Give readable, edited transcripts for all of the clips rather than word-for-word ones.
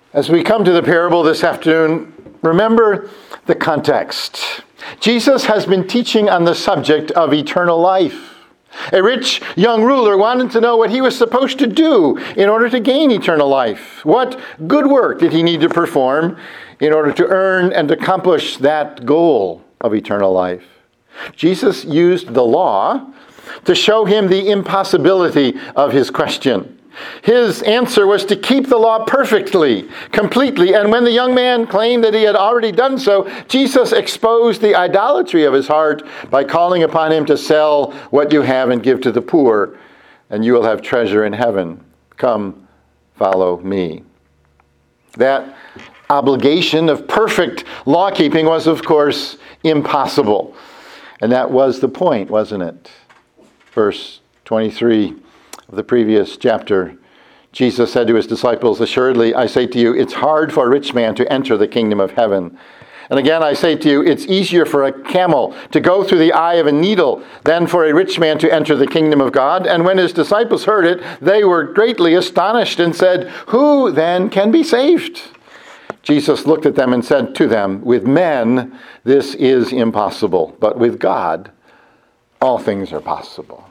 As we come to the parable this afternoon, remember the context. Jesus has been teaching on the subject of eternal life. A rich young ruler wanted to know what he was supposed to do in order to gain eternal life. What good work did he need to perform in order to earn and accomplish that goal of eternal life? Jesus used the law to show him the impossibility of his question. His answer was to keep the law perfectly, completely. And when the young man claimed that he had already done so, Jesus exposed the idolatry of his heart by calling upon him to sell what you have and give to the poor, and you will have treasure in heaven. Come, follow me. That obligation of perfect law-keeping was, of course, impossible. And that was the point, wasn't it? Verse 23 of the previous chapter, Jesus said to his disciples, "Assuredly, I say to you, it's hard for a rich man to enter the kingdom of heaven. And again, I say to you, it's easier for a camel to go through the eye of a needle than for a rich man to enter the kingdom of God." And when his disciples heard it, they were greatly astonished and said, "Who then can be saved?" Jesus looked at them and said to them, "With men, this is impossible, but with God, all things are possible."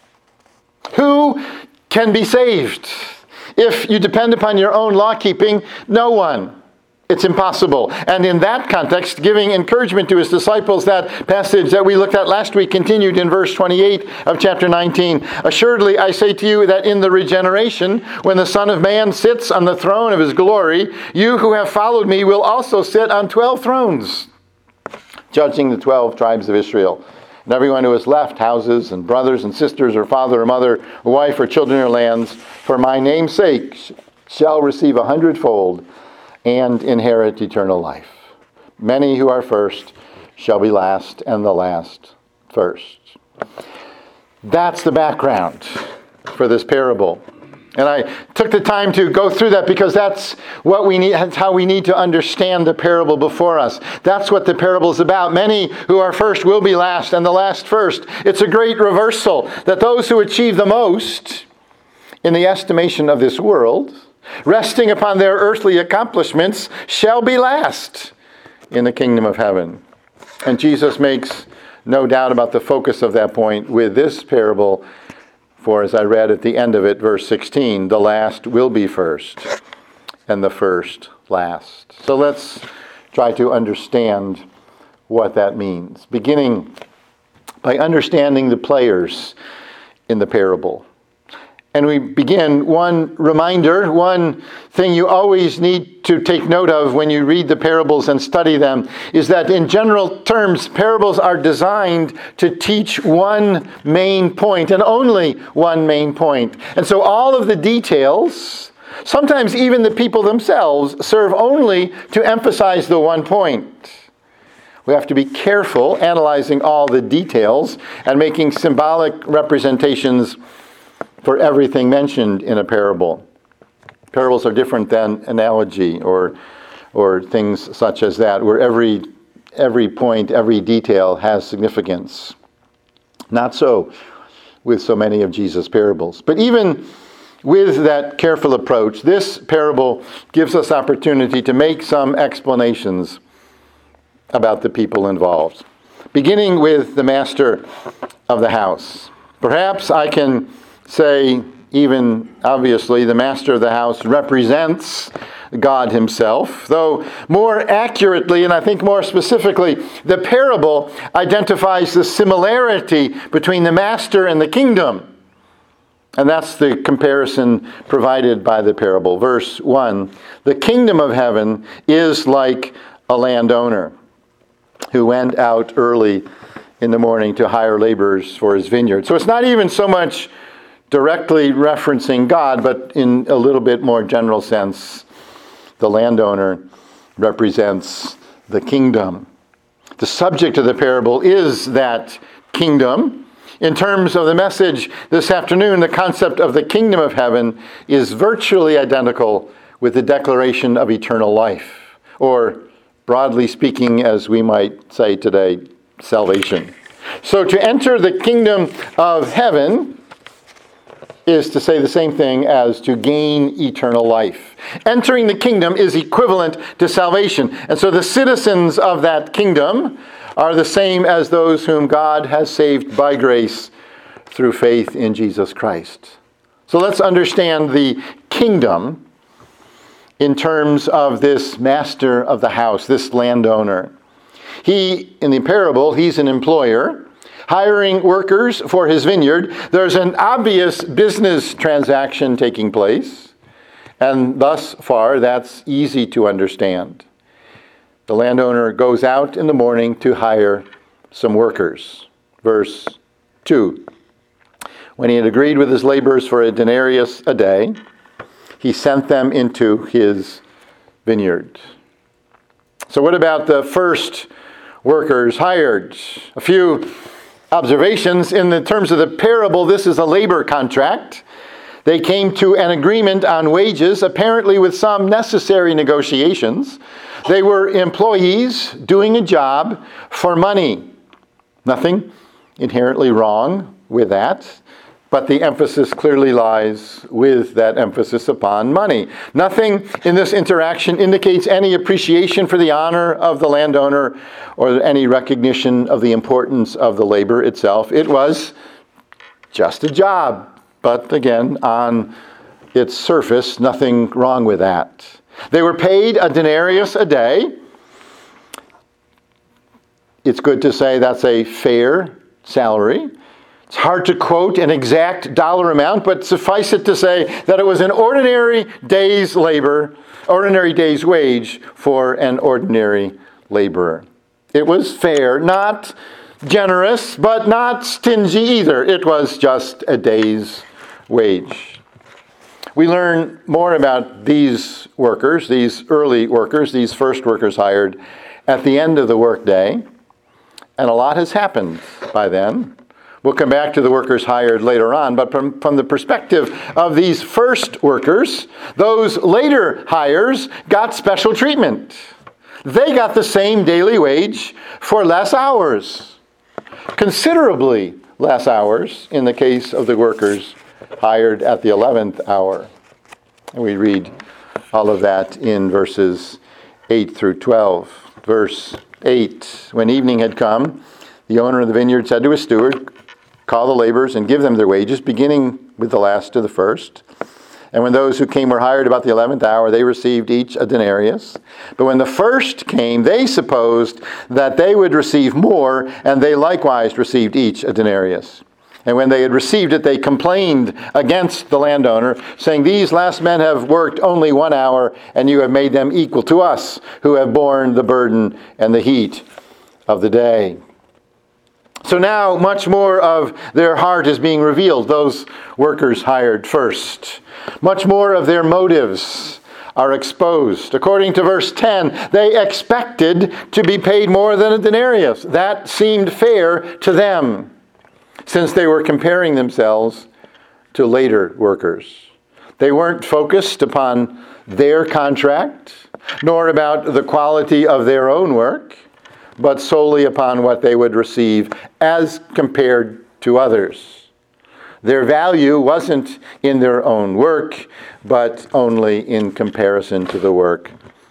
Who can be saved? If you depend upon your own law-keeping, no one. It's impossible. And in that context, giving encouragement to his disciples, that passage that we looked at last week continued in verse 28 of chapter 19. "Assuredly, I say to you that in the regeneration, when the Son of Man sits on the throne of his glory, you who have followed me will also sit on 12 thrones, judging the 12 tribes of Israel. And everyone who has left houses and brothers and sisters or father or mother or wife or children or lands, for my name's sake, shall receive 100-fold and inherit eternal life. Many who are first shall be last, and the last first." That's the background for this parable. And I took the time to go through that because that's what we need. That's how we need to understand the parable before us. That's what the parable is about. Many who are first will be last, and the last first. It's a great reversal that those who achieve the most in the estimation of this world, resting upon their earthly accomplishments, shall be last in the kingdom of heaven. And Jesus makes no doubt about the focus of that point with this parable. For as I read at the end of it, verse 16, the last will be first, and the first last. So let's try to understand what that means, beginning by understanding the players in the parable. And we begin, one reminder, one thing you always need to take note of when you read the parables and study them is that in general terms, parables are designed to teach one main point and only one main point. And so all of the details, sometimes even the people themselves, serve only to emphasize the one point. We have to be careful analyzing all the details and making symbolic representations for everything mentioned in a parable. Parables are different than analogy or things such as that, where every point, every detail has significance. Not so with so many of Jesus' parables. But even with that careful approach, this parable gives us opportunity to make some explanations about the people involved. Beginning with the master of the house. Perhaps I can say, even obviously, the master of the house represents God himself, though more accurately, and I think more specifically, the parable identifies the similarity between the master and the kingdom. And that's the comparison provided by the parable. Verse 1, the kingdom of heaven is like a landowner who went out early in the morning to hire laborers for his vineyard. So it's not even so much directly referencing God, but in a little bit more general sense, the landowner represents the kingdom. The subject of the parable is that kingdom. In terms of the message this afternoon, the concept of the kingdom of heaven is virtually identical with the declaration of eternal life, or broadly speaking, as we might say today, salvation. So to enter the kingdom of heaven is to say the same thing as to gain eternal life. Entering the kingdom is equivalent to salvation. And so the citizens of that kingdom are the same as those whom God has saved by grace through faith in Jesus Christ. So let's understand the kingdom in terms of this master of the house, this landowner. He, in the parable, he's an employer, hiring workers for his vineyard. There's an obvious business transaction taking place, and thus far that's easy to understand. The landowner goes out in the morning to hire some workers. Verse 2. When he had agreed with his laborers for a denarius a day, he sent them into his vineyard. So what about the first workers hired? A few observations. In the terms of the parable, this is a labor contract. They came to an agreement on wages, apparently with some necessary negotiations. They were employees doing a job for money. Nothing inherently wrong with that, but the emphasis clearly lies with that emphasis upon money. Nothing in this interaction indicates any appreciation for the honor of the landowner or any recognition of the importance of the labor itself. It was just a job, but again, on its surface, nothing wrong with that. They were paid a denarius a day. It's good to say that's a fair salary. It's hard to quote an exact dollar amount, but suffice it to say that it was an ordinary day's labor, ordinary day's wage for an ordinary laborer. It was fair, not generous, but not stingy either. It was just a day's wage. We learn more about these workers, these early workers, these first workers hired at the end of the workday, and a lot has happened by then. We'll come back to the workers hired later on, but from the perspective of these first workers, those later hires got special treatment. They got the same daily wage for less hours, considerably less hours in the case of the workers hired at the 11th hour. And we read all of that in verses 8 through 12. Verse 8, when evening had come, the owner of the vineyard said to his steward, "Call the laborers and give them their wages, beginning with the last to the first." And when those who came were hired about the 11th hour, they received each a denarius. But when the first came, they supposed that they would receive more, and they likewise received each a denarius. And when they had received it, they complained against the landowner, saying, "These last men have worked only 1 hour, and you have made them equal to us, who have borne the burden and the heat of the day." So now much more of their heart is being revealed, those workers hired first. Much more of their motives are exposed. According to verse 10, they expected to be paid more than a denarius. That seemed fair to them, since they were comparing themselves to later workers. They weren't focused upon their contract, nor about the quality of their own work, but solely upon what they would receive as compared to others. Their value wasn't in their own work, but only in comparison to the work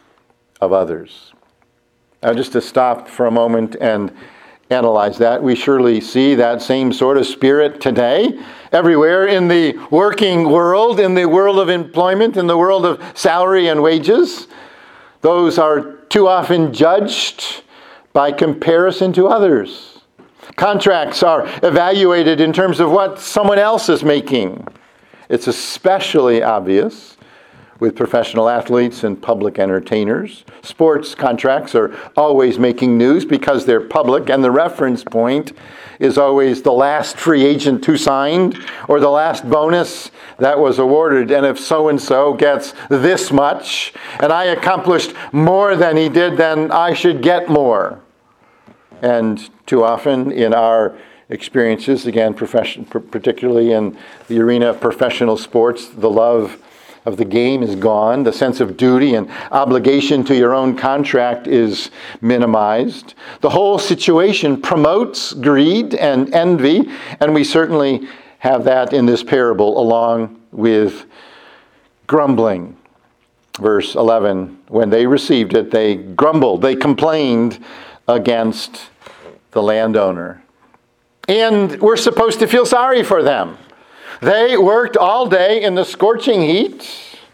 of others. Now, just to stop for a moment and analyze that, we surely see that same sort of spirit today, everywhere in the working world, in the world of employment, in the world of salary and wages. Those are too often judged by comparison to others. Contracts are evaluated in terms of what someone else is making. It's especially obvious with professional athletes and public entertainers. Sports contracts are always making news because they're public, and the reference point is always the last free agent who signed or the last bonus that was awarded. And if so-and-so gets this much, and I accomplished more than he did, then I should get more. And too often in our experiences, again, particularly in the arena of professional sports, the love of the game is gone. The sense of duty and obligation to your own contract is minimized. The whole situation promotes greed and envy, and we certainly have that in this parable along with grumbling. Verse 11, when they received it, they grumbled, they complained against the landowner. And we're supposed to feel sorry for them. They worked all day in the scorching heat,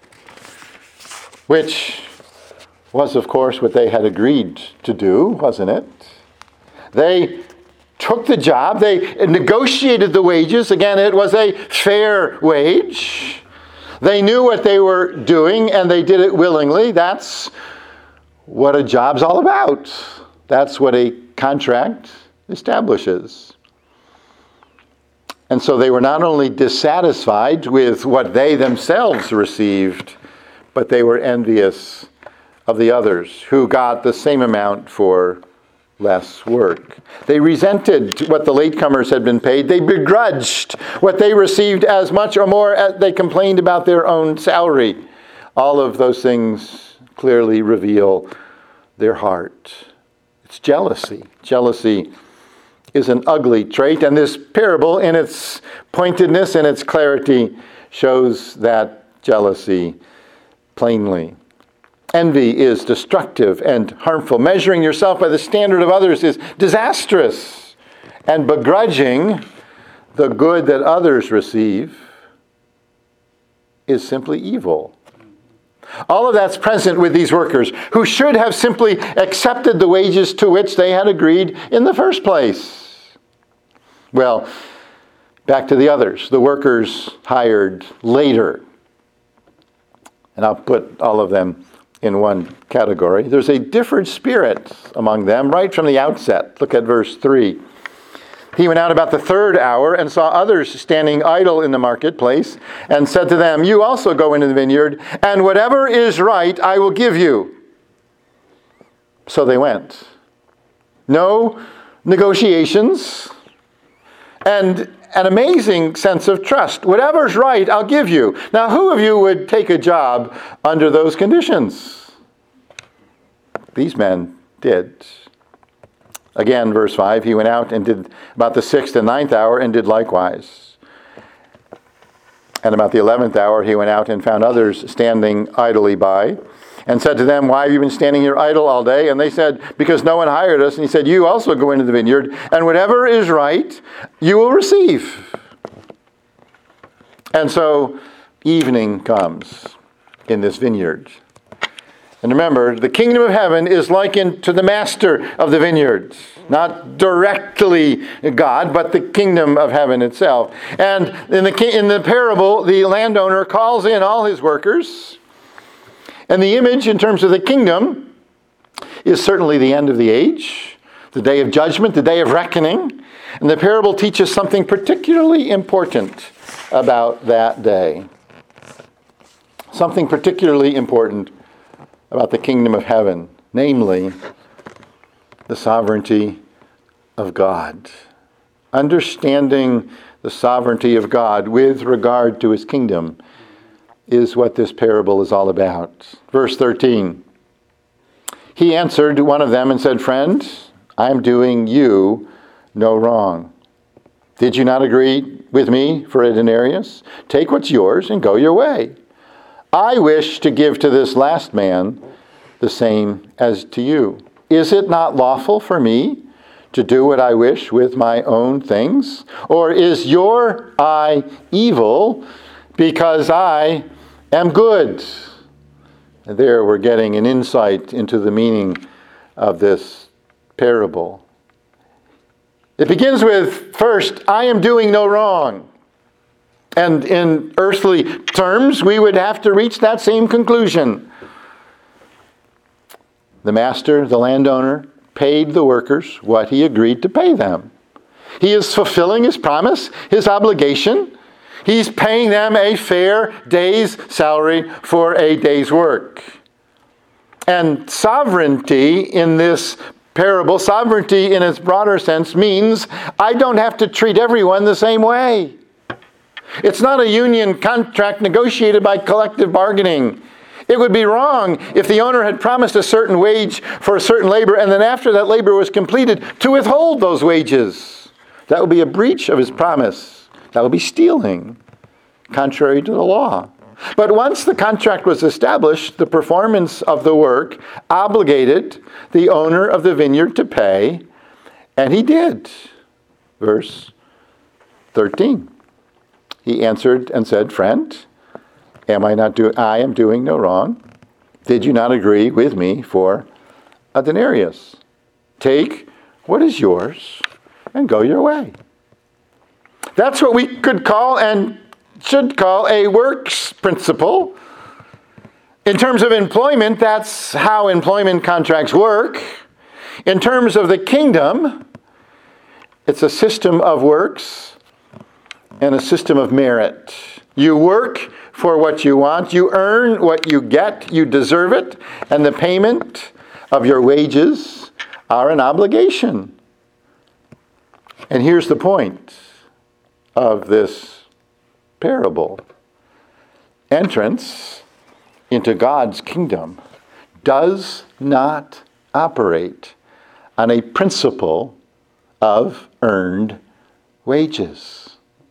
which was, of course, what they had agreed to do, wasn't it? They took the job. They negotiated the wages. Again, it was a fair wage. They knew what they were doing, and they did it willingly. That's what a job's all about. That's what a contract establishes. And so they were not only dissatisfied with what they themselves received, but they were envious of the others who got the same amount for less work. They resented what the latecomers had been paid. They begrudged what they received as much or more as they complained about their own salary. All of those things clearly reveal their heart. It's jealousy. Jealousy is an ugly trait, and this parable, in its pointedness and its clarity, shows that jealousy plainly. Envy is destructive and harmful. Measuring yourself by the standard of others is disastrous. And begrudging the good that others receive is simply evil. All of that's present with these workers, who should have simply accepted the wages to which they had agreed in the first place. Well, back to the others, the workers hired later. And I'll put all of them in one category. There's a different spirit among them right from the outset. Look at verse 3. He went out about the third hour and saw others standing idle in the marketplace and said to them, "You also go into the vineyard, and whatever is right I will give you." So they went. No negotiations, and an amazing sense of trust. Whatever's right, I'll give you. Now, who of you would take a job under those conditions? These men did. Again, verse 5, he went out and did about the 6th and 9th hour and did likewise. And about the 11th hour, he went out and found others standing idly by and said to them, "Why have you been standing here idle all day?" And they said, "Because no one hired us." And he said, "You also go into the vineyard, and whatever is right, you will receive." And so evening comes in this vineyard. And remember, the kingdom of heaven is likened to the master of the vineyard. Not directly God, but the kingdom of heaven itself. And in the parable, the landowner calls in all his workers. And the image in terms of the kingdom is certainly the end of the age, the day of judgment, the day of reckoning. And the parable teaches something particularly important about that day. Something particularly important about the kingdom of heaven, namely the sovereignty of God. Understanding the sovereignty of God with regard to his kingdom is what this parable is all about. Verse 13. He answered one of them and said, "Friend, I am doing you no wrong. Did you not agree with me for a denarius? Take what's yours and go your way. I wish to give to this last man the same as to you. Is it not lawful for me to do what I wish with my own things? Or is your eye evil because I am good?" And there we're getting an insight into the meaning of this parable. It begins with, first, I am doing no wrong. And in earthly terms, we would have to reach that same conclusion. The master, the landowner, paid the workers what he agreed to pay them. He is fulfilling his promise, his obligation. He's paying them a fair day's salary for a day's work. And sovereignty in this parable, sovereignty in its broader sense, means I don't have to treat everyone the same way. It's not a union contract negotiated by collective bargaining. It would be wrong if the owner had promised a certain wage for a certain labor and then after that labor was completed to withhold those wages. That would be a breach of his promise. That would be stealing, contrary to the law. But once the contract was established, the performance of the work obligated the owner of the vineyard to pay, and he did. Verse 13. He answered and said, "Friend, I am doing no wrong. Did you not agree with me for a denarius? Take what is yours and go your way." That's what we could call and should call a works principle. In terms of employment, that's how employment contracts work. In terms of the kingdom, it's a system of works and a system of merit. You work for what you want. You earn what you get. You deserve it. And the payment of your wages are an obligation. And here's the point of this parable. Entrance into God's kingdom does not operate on a principle of earned wages.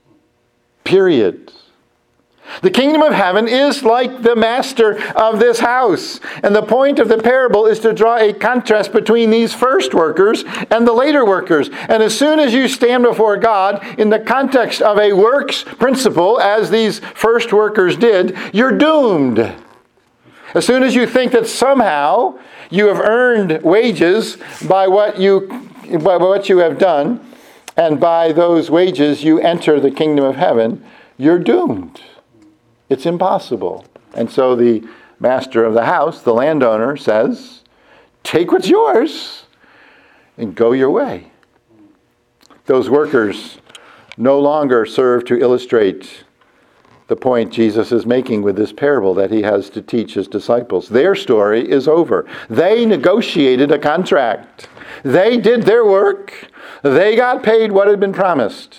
Period. The kingdom of heaven is like the master of this house. And the point of the parable is to draw a contrast between these first workers and the later workers. And as soon as you stand before God in the context of a works principle, as these first workers did, you're doomed. As soon as you think that somehow you have earned wages by what you have done, and by those wages you enter the kingdom of heaven, you're doomed. It's impossible. And so the master of the house, the landowner, says, "Take what's yours and go your way." Those workers no longer serve to illustrate the point Jesus is making with this parable that he has to teach his disciples. Their story is over. They negotiated a contract. They did their work. They got paid what had been promised.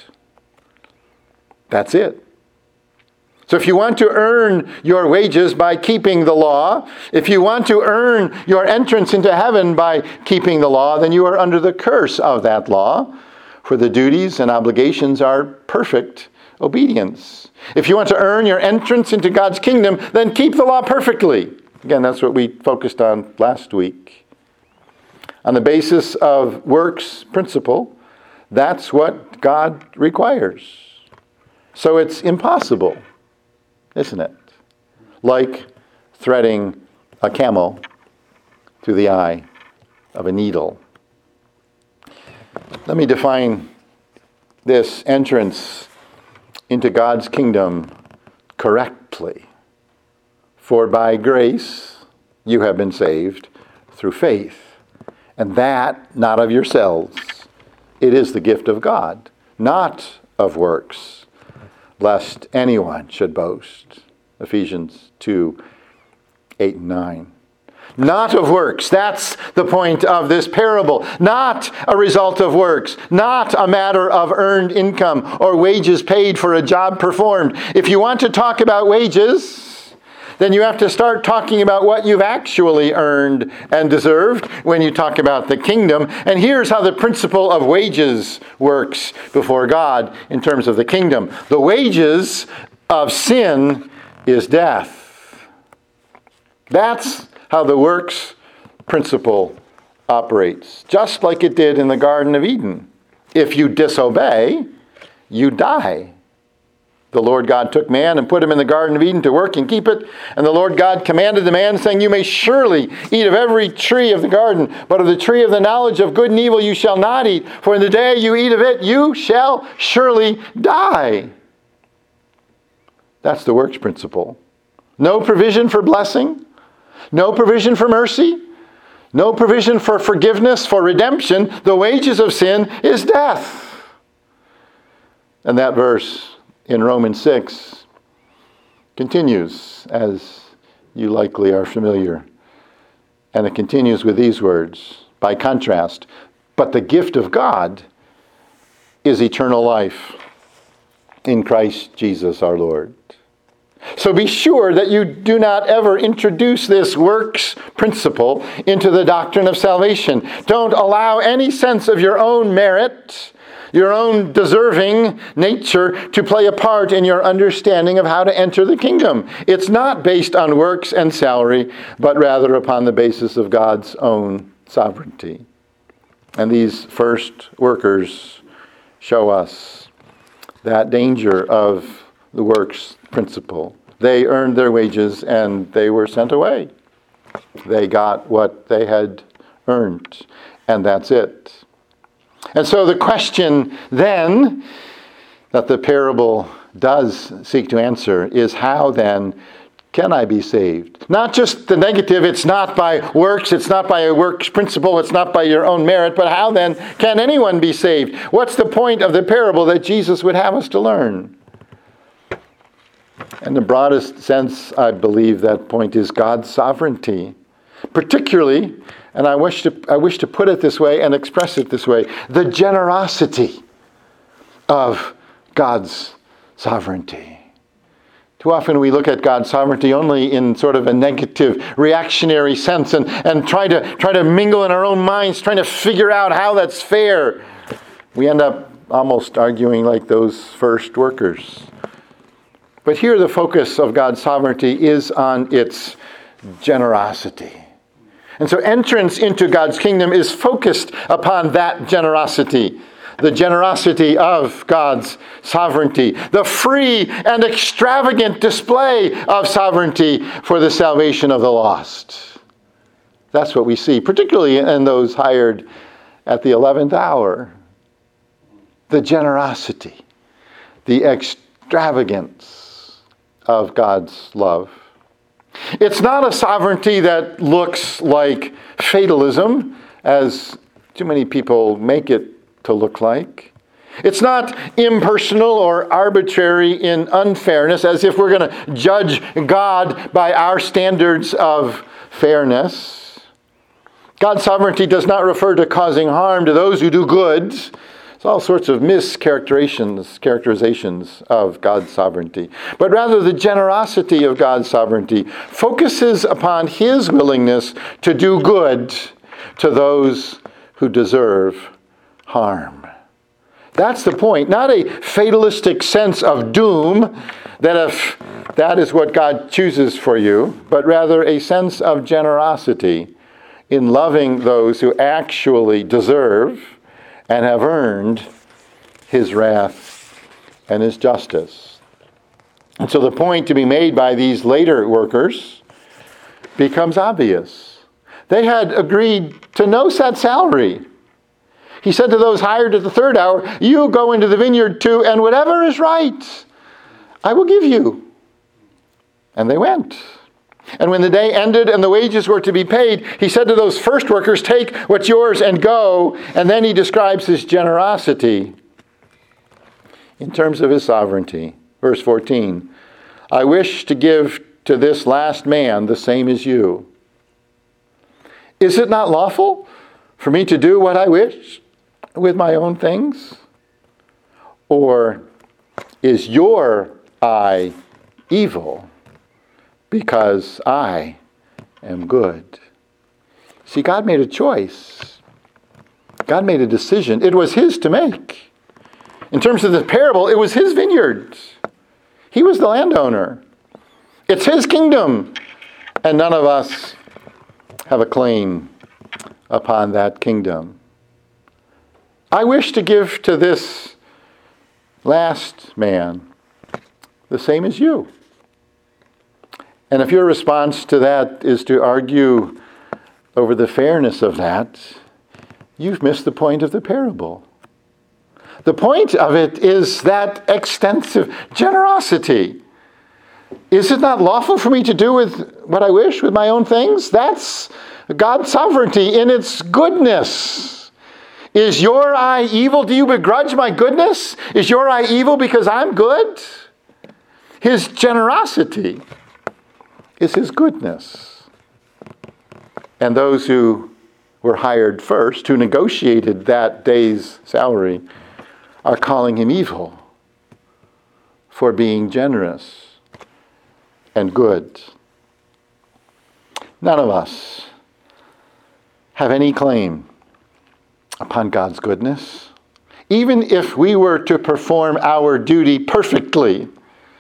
That's it. So if you want to earn your wages by keeping the law, if you want to earn your entrance into heaven by keeping the law, then you are under the curse of that law, for the duties and obligations are perfect obedience. If you want to earn your entrance into God's kingdom, then keep the law perfectly. Again, that's what we focused on last week. On the basis of works principle, that's what God requires. So it's impossible, isn't it? Like threading a camel through the eye of a needle. Let me define this entrance into God's kingdom correctly. For by grace you have been saved through faith, and that not of yourselves. It is the gift of God, not of works, lest anyone should boast. Ephesians 2, 8 and 9. Not of works. That's the point of this parable. Not a result of works. Not a matter of earned income or wages paid for a job performed. If you want to talk about wages, then you have to start talking about what you've actually earned and deserved when you talk about the kingdom. And here's how the principle of wages works before God in terms of the kingdom. The wages of sin is death. That's how the works principle operates, just like it did in the Garden of Eden. If you disobey, you die. The Lord God took man and put him in the Garden of Eden to work and keep it. And the Lord God commanded the man, saying, "You may surely eat of every tree of the garden, but of the tree of the knowledge of good and evil you shall not eat. For in the day you eat of it, you shall surely die." That's the works principle. No provision for blessing. No provision for mercy. No provision for forgiveness, for redemption. The wages of sin is death. And that verse in Romans 6 continues, as you likely are familiar. And it continues with these words, by contrast, "But the gift of God is eternal life in Christ Jesus our Lord." So be sure that you do not ever introduce this works principle into the doctrine of salvation. Don't allow any sense of your own merit your own deserving nature to play a part in your understanding of how to enter the kingdom. It's not based on works and salary, but rather upon the basis of God's own sovereignty. And these first workers show us that danger of the works principle. They earned their wages and they were sent away. They got what they had earned, and that's it. And so the question then that the parable does seek to answer is, how then can I be saved? Not just the negative, it's not by works, it's not by a works principle, it's not by your own merit, but how then can anyone be saved? What's the point of the parable that Jesus would have us to learn? In the broadest sense, I believe that point is God's sovereignty. Particularly, and I wish to put it this way and express it this way, the generosity of God's sovereignty. Too often we look at God's sovereignty only in sort of a negative, reactionary sense and try to mingle in our own minds, trying to figure out how that's fair. We end up almost arguing like those first workers. But here the focus of God's sovereignty is on its generosity. And so entrance into God's kingdom is focused upon that generosity. The generosity of God's sovereignty. The free and extravagant display of sovereignty for the salvation of the lost. That's what we see, particularly in those hired at the 11th hour. The generosity, the extravagance of God's love. It's not a sovereignty that looks like fatalism, as too many people make it to look like. It's not impersonal or arbitrary in unfairness, as if we're going to judge God by our standards of fairness. God's sovereignty does not refer to causing harm to those who do good. It's all sorts of characterizations of God's sovereignty. But rather, the generosity of God's sovereignty focuses upon His willingness to do good to those who deserve harm. That's the point. Not a fatalistic sense of doom, that if that is what God chooses for you, but rather a sense of generosity in loving those who actually deserve and have earned His wrath and His justice. And so the point to be made by these later workers becomes obvious. They had agreed to no set salary. He said to those hired at the 3rd hour, "You go into the vineyard too, and whatever is right, I will give you." And they went. And when the day ended and the wages were to be paid, he said to those first workers, "Take what's yours and go." And then he describes his generosity in terms of his sovereignty. Verse 14, "I wish to give to this last man the same as you. Is it not lawful for me to do what I wish with my own things? Or is your eye evil because I am good?" See, God made a choice. God made a decision. It was His to make. In terms of the parable, it was His vineyard. He was the landowner. It's His kingdom. And none of us have a claim upon that kingdom. I wish to give to this last man the same as you. And if your response to that is to argue over the fairness of that, you've missed the point of the parable. The point of it is that extensive generosity. Is it not lawful for me to do with what I wish with my own things? That's God's sovereignty in its goodness. Is your eye evil? Do you begrudge my goodness? Is your eye evil because I'm good? His generosity is His goodness. And those who were hired first, who negotiated that day's salary, are calling Him evil for being generous and good. None of us have any claim upon God's goodness. Even if we were to perform our duty perfectly,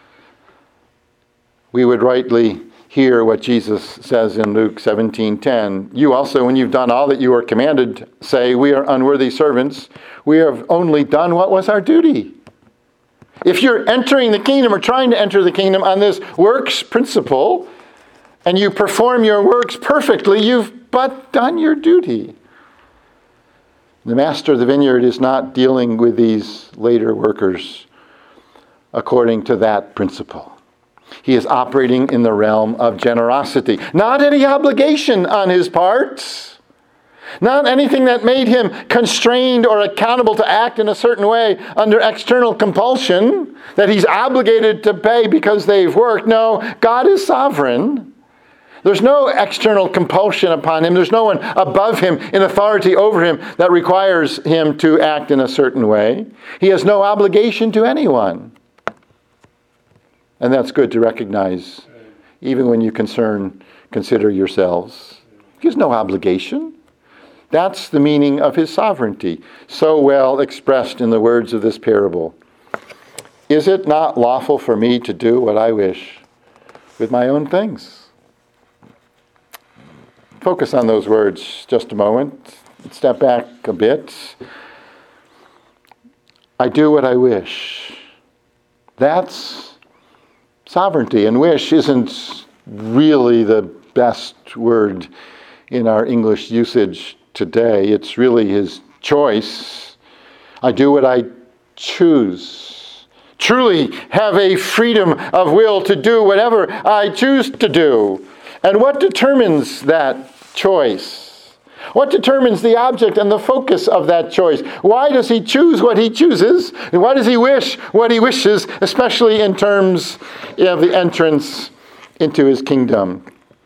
we would rightly hear what Jesus says in Luke 17:10. You also, when you've done all that you are commanded, say, we are unworthy servants. We have only done what was our duty. If you're entering the kingdom or trying to enter the kingdom on this works principle, and you perform your works perfectly, you've but done your duty. The master of the vineyard is not dealing with these later workers according to that principle. He is operating in the realm of generosity. Not any obligation on his part. Not anything that made him constrained or accountable to act in a certain way under external compulsion that he's obligated to pay because they've worked. No, God is sovereign. There's no external compulsion upon him. There's no one above him in authority over him that requires him to act in a certain way. He has no obligation to anyone. And that's good to recognize, even when you consider yourselves. He has no obligation. That's the meaning of his sovereignty, so well expressed in the words of this parable. Is it not lawful for me to do what I wish with my own things? Focus on those words just a moment. Step back a bit. I do what I wish. That's sovereignty, and wish isn't really the best word in our English usage today. It's really his choice. I do what I choose. Truly have a freedom of will to do whatever I choose to do. And what determines that choice? What determines the object and the focus of that choice? Why does he choose what he chooses? And why does he wish what he wishes, especially in terms of the entrance into his kingdom?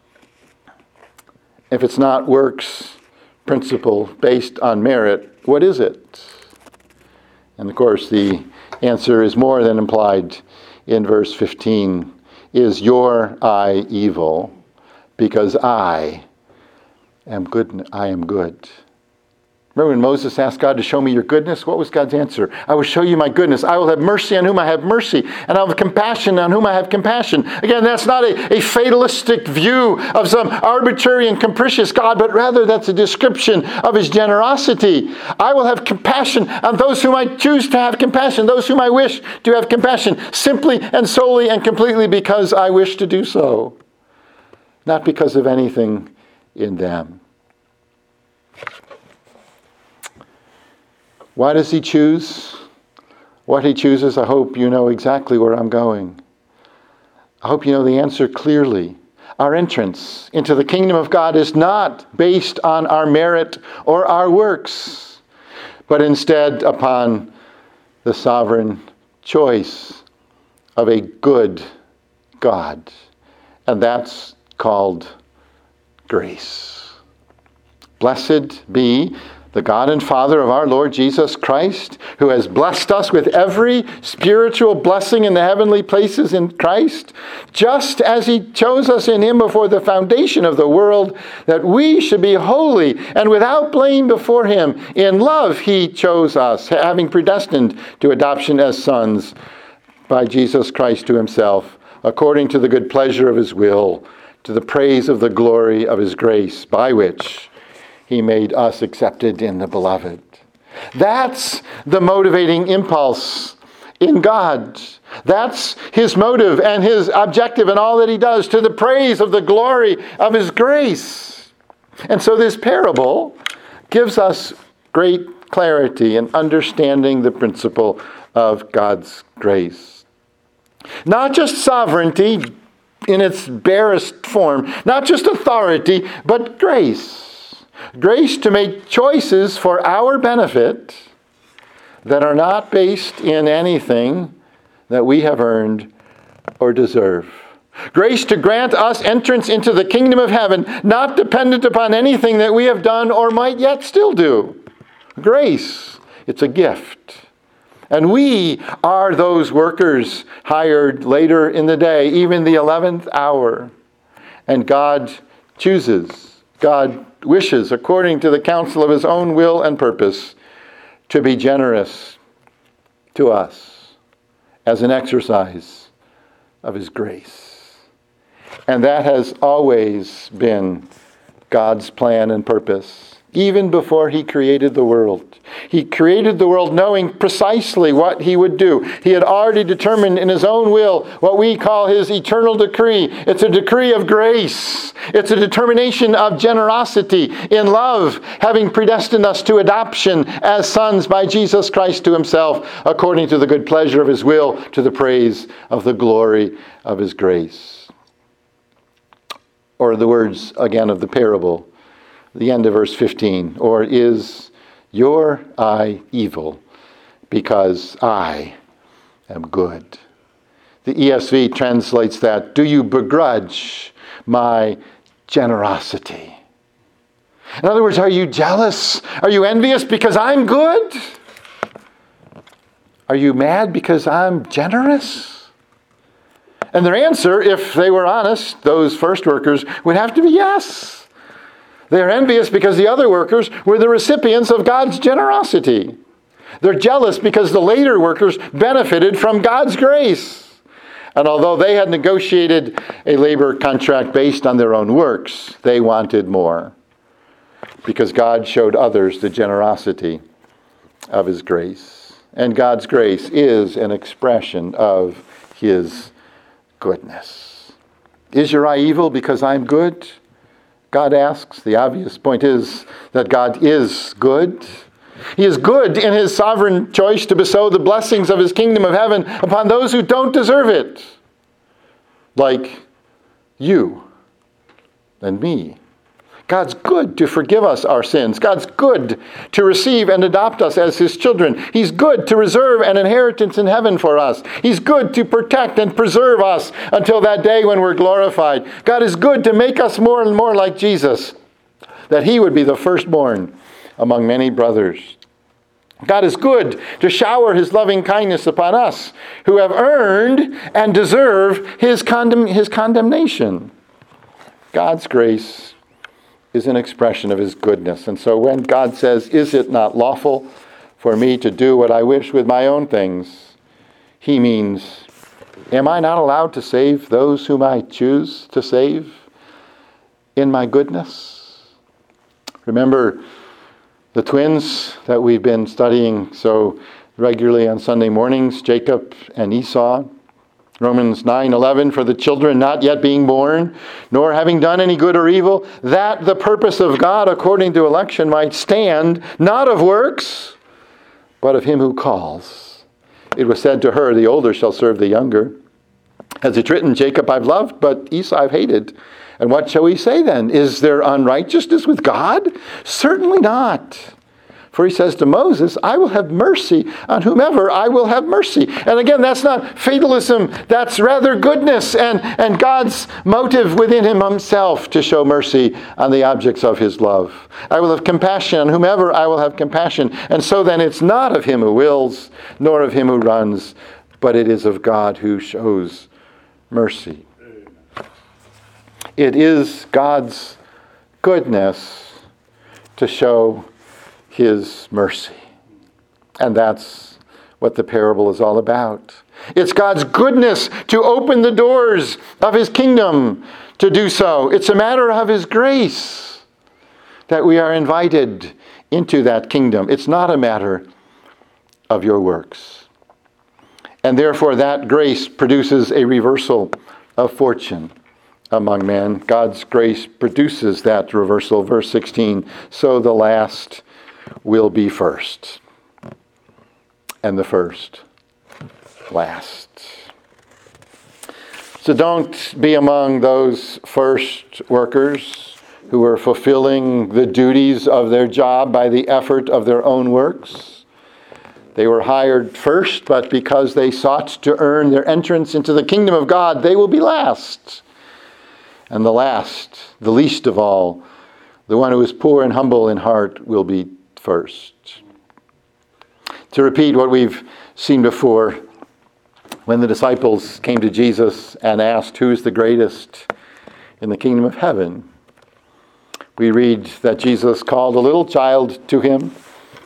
If it's not works principle based on merit, what is it? And of course, the answer is more than implied in verse 15. Is your eye evil? Because I am good. I am good. Remember when Moses asked God to show me your goodness? What was God's answer? I will show you my goodness. I will have mercy on whom I have mercy, and I will have compassion on whom I have compassion. Again, that's not a fatalistic view of some arbitrary and capricious God, but rather that's a description of his generosity. I will have compassion on those whom I choose to have compassion, those whom I wish to have compassion, simply and solely and completely because I wish to do so, not because of anything in them. Why does he choose what he chooses? I hope you know exactly where I'm going. I hope you know the answer clearly. Our entrance into the kingdom of God is not based on our merit or our works, but instead upon the sovereign choice of a good God. And that's called grace. Blessed be the God and Father of our Lord Jesus Christ, who has blessed us with every spiritual blessing in the heavenly places in Christ, just as he chose us in him before the foundation of the world, that we should be holy and without blame before him. In love he chose us, having predestined to adoption as sons by Jesus Christ to himself, according to the good pleasure of his will, to the praise of the glory of his grace, by which he made us accepted in the beloved. That's the motivating impulse in God. That's his motive and his objective in all that he does, to the praise of the glory of his grace. And so this parable gives us great clarity in understanding the principle of God's grace. Not just sovereignty in its barest form, not just authority, but grace. Grace to make choices for our benefit that are not based in anything that we have earned or deserve. Grace to grant us entrance into the kingdom of heaven, not dependent upon anything that we have done or might yet still do. Grace, it's a gift. And we are those workers hired later in the day, even the 11th hour. And God chooses, God wishes, according to the counsel of his own will and purpose, to be generous to us as an exercise of His grace. And that has always been God's plan and purpose, even before He created the world. He created the world knowing precisely what He would do. He had already determined in His own will what we call His eternal decree. It's a decree of grace. It's a determination of generosity in love, having predestined us to adoption as sons by Jesus Christ to Himself, according to the good pleasure of His will, to the praise of the glory of His grace. Or the words again of the parable, the end of verse 15, or is your eye evil because I am good? The ESV translates that, do you begrudge my generosity? In other words, are you jealous? Are you envious because I'm good? Are you mad because I'm generous? And their answer, if they were honest, those first workers, would have to be yes. They're envious because the other workers were the recipients of God's generosity. They're jealous because the later workers benefited from God's grace. And although they had negotiated a labor contract based on their own works, they wanted more, because God showed others the generosity of His grace. And God's grace is an expression of His goodness. Is your eye evil because I'm good? God asks. The obvious point is that God is good. He is good in His sovereign choice to bestow the blessings of His kingdom of heaven upon those who don't deserve it, like you and me. God's good to forgive us our sins. God's good to receive and adopt us as His children. He's good to reserve an inheritance in heaven for us. He's good to protect and preserve us until that day when we're glorified. God is good to make us more and more like Jesus, that He would be the firstborn among many brothers. God is good to shower His loving kindness upon us who have earned and deserve His condemnation. God's grace is an expression of His goodness. And so when God says, is it not lawful for me to do what I wish with my own things? He means, am I not allowed to save those whom I choose to save in my goodness? Remember the twins that we've been studying so regularly on Sunday mornings, Jacob and Esau. Romans 9:11, for the children not yet being born, nor having done any good or evil, that the purpose of God according to election might stand, not of works, but of Him who calls. It was said to her, the older shall serve the younger. As it's written, Jacob I've loved, but Esau I've hated. And what shall we say then? Is there unrighteousness with God? Certainly not. For He says to Moses, I will have mercy on whomever I will have mercy. And again, that's not fatalism. That's rather goodness and God's motive within Himself to show mercy on the objects of His love. I will have compassion on whomever I will have compassion. And so then it's not of him who wills, nor of him who runs, but it is of God who shows mercy. It is God's goodness to show His mercy. And that's what the parable is all about. It's God's goodness to open the doors of His kingdom to do so. It's a matter of His grace that we are invited into that kingdom. It's not a matter of your works. And therefore that grace produces a reversal of fortune among men. God's grace produces that reversal. Verse 16, so the last will be first, and the first last. So don't be among those first workers who are fulfilling the duties of their job by the effort of their own works. They were hired first, but because they sought to earn their entrance into the kingdom of God, they will be last. And the last, the least of all, the one who is poor and humble in heart, will be first. To repeat what we've seen before, when the disciples came to Jesus and asked, who's the greatest in the kingdom of heaven? We read that Jesus called a little child to Him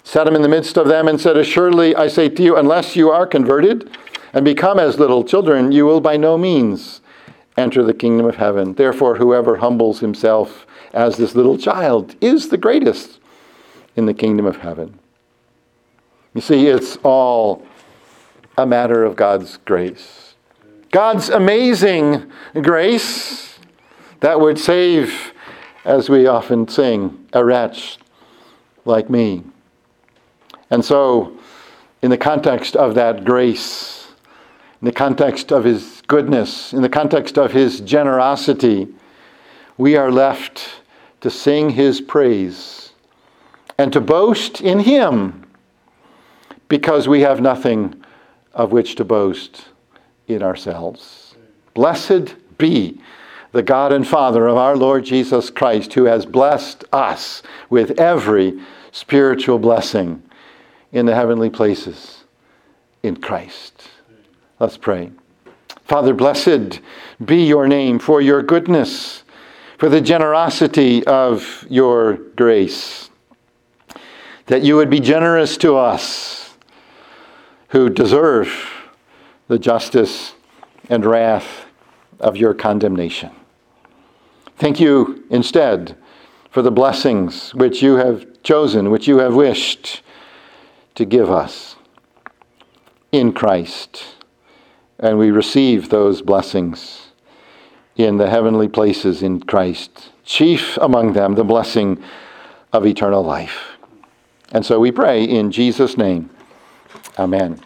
set him in the midst of them and said, "Assuredly, I say to you, unless you are converted and become as little children, you will by no means enter the kingdom of heaven. Therefore, whoever humbles himself as this little child is the greatest in the kingdom of heaven." You see, it's all a matter of God's grace. God's amazing grace that would save, as we often sing, a wretch like me. And so, in the context of that grace, in the context of his goodness, in the context of his generosity, we are left to sing his praise and to boast in him, because we have nothing of which to boast in ourselves. Blessed be the God and Father of our Lord Jesus Christ, who has blessed us with every spiritual blessing in the heavenly places in Christ. Let's pray. Father, blessed be your name for your goodness, for the generosity of your grace, that you would be generous to us who deserve the justice and wrath of your condemnation. Thank you instead for the blessings which you have chosen, which you have wished to give us in Christ. And we receive those blessings in the heavenly places in Christ, chief among them the blessing of eternal life. And so we pray in Jesus' name. Amen.